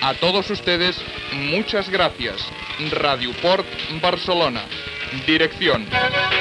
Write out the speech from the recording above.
A todos ustedes, muchas gracias. Radio Port Barcelona. Dirección: